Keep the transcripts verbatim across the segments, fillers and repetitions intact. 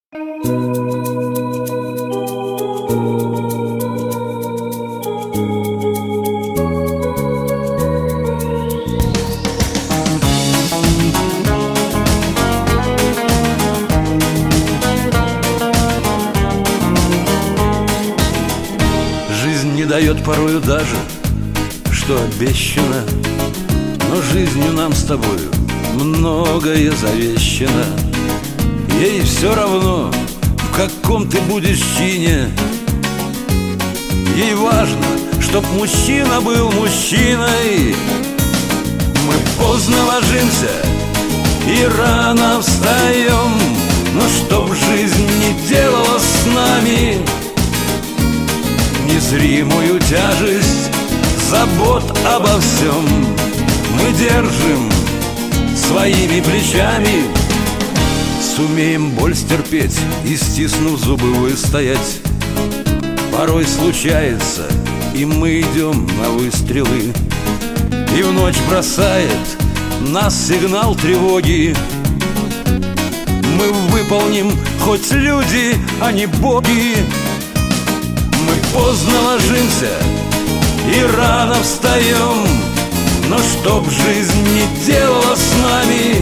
Жизнь не дает порою даже, что обещано, но жизнью нам с тобою многое завещано. Ей все равно, в каком ты будешь чине. Ей важно, чтоб мужчина был мужчиной. Мы поздно ложимся и рано встаем, но чтоб жизнь не делала с нами незримую тяжесть забот обо всем мы держим своими плечами. Сумеем боль стерпеть и, стиснув зубы, выстоять. Порой случается, и мы идем на выстрелы, и в ночь бросает нас сигнал тревоги. Мы выполним, хоть люди, а не боги. Мы поздно ложимся и рано встаем, но чтоб жизнь не делала с нами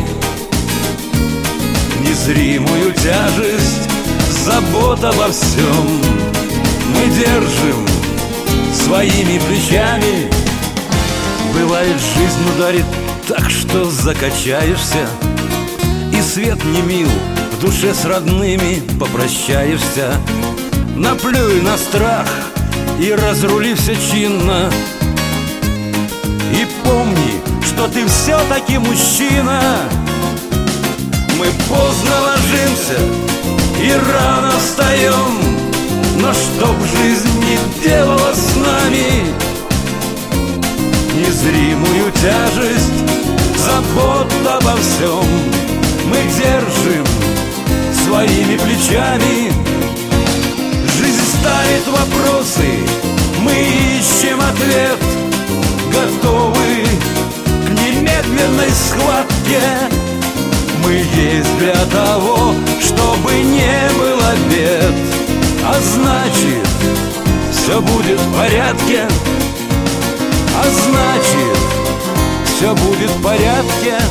незримую тяжесть забот обо всем мы держим своими плечами. Бывает, жизнь ударит так, что закачаешься, и свет не мил, в душе с родными попрощаешься. Наплюй на страх и разрули все чинно, и помни, что ты все-таки мужчина. Мы поздно ложимся и рано встаем, но чтоб жизнь не делала с нами незримую тяжесть забот обо всем мы держим своими плечами. Жизнь ставит вопросы, мы ищем ответ, готовы к немедленной схватке. Мы есть для того, чтобы не было бед, а значит, все будет в порядке. А значит, все будет в порядке.